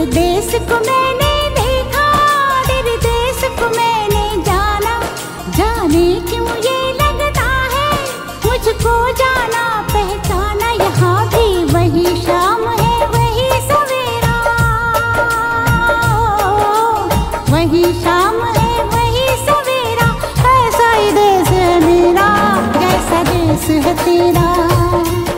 देश को मैंने देखा, तेरे देश को मैंने जाना। जाने क्यों ये लगता है मुझको जाना पहचाना। यहाँ भी वही शाम है वही सवेरा, वही शाम है वही सवेरा। ऐसा ही देश है मेरा जैसा देश है तेरा।